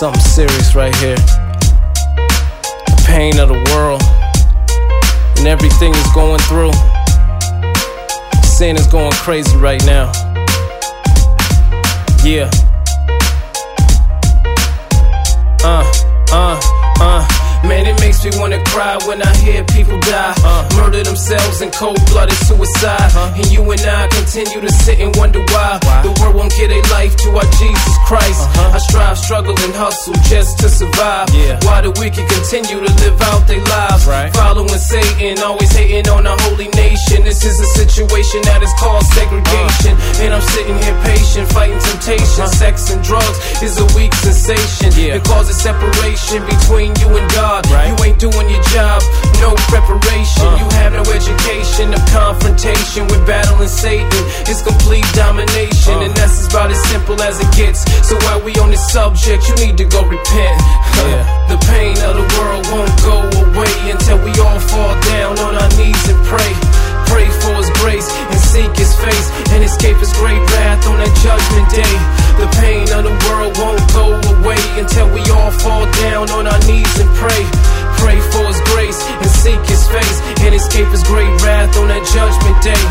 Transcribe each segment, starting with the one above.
Something serious right here. The pain of the world and everything is going through. Sin is going crazy right now. Yeah. Man, it makes me wanna cry when I hear people die. Murder themselves in cold-blooded suicide. And you and I continue to sit and wonder why the world won't give their life to our Jesus Christ. I strive, struggle, and hustle just to survive. Why the wicked continue to live out their lives, following Satan, always hating on the holy nation. This is a situation that is called segregation, and I'm sitting here patient, fighting temptation. Sex and drugs is a weak sensation. It causes separation between you and God. You ain't doing your job, no preparation. You have no education of confrontation with battling Satan. It's complete domination, and that's about as simple as it gets. So while we on this subject, you need to go repent. The pain of the world won't go away until we all fall down on our knees and pray. Pray for His grace and seek His face and escape His great wrath on that judgment day. The pain of the world won't go away until we all fall down on our knees and pray. Pray for His grace and seek His face and escape His great wrath on that judgment day.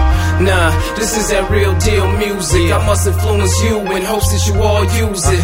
Nah, this is that real deal music. I must influence you in hopes that you all use it.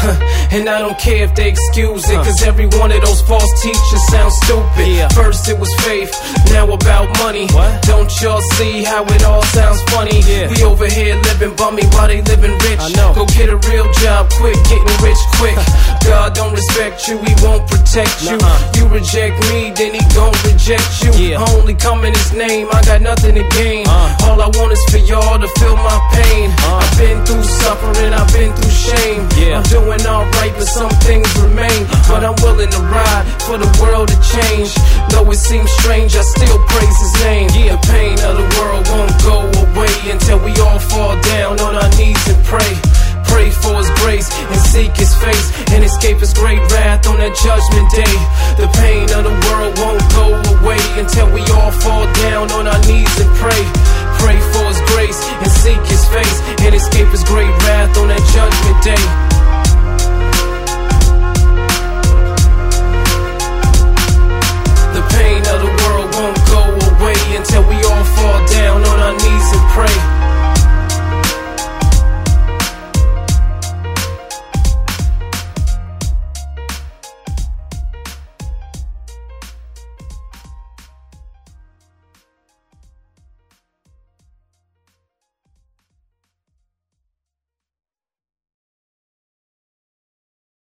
And I don't care if they excuse it, cause every one of those false teachers sound stupid. First it was faith, now about money. Don't y'all see how it all sounds funny? We over here living bummy while they living rich. Go get a real job quick, getting rich quick. God don't respect you, He won't protect you. You reject me, then He gon' reject you. I only come in His name, I got nothing to gain. All I want is for y'all to feel my pain. I've been through suffering, I've been through shame. I'm doing alright, but some things remain. But I'm willing to ride for the world to change. Though it seems strange, I still praise His name. The pain of the world won't go away until we all fall down on our knees and pray. Pray for His grace and seek His face and escape His great wrath on that judgment day. The pain of the world won't go away until we all fall down on our knees and pray. Pray for His grace and seek His face and escape His great wrath on that judgment day.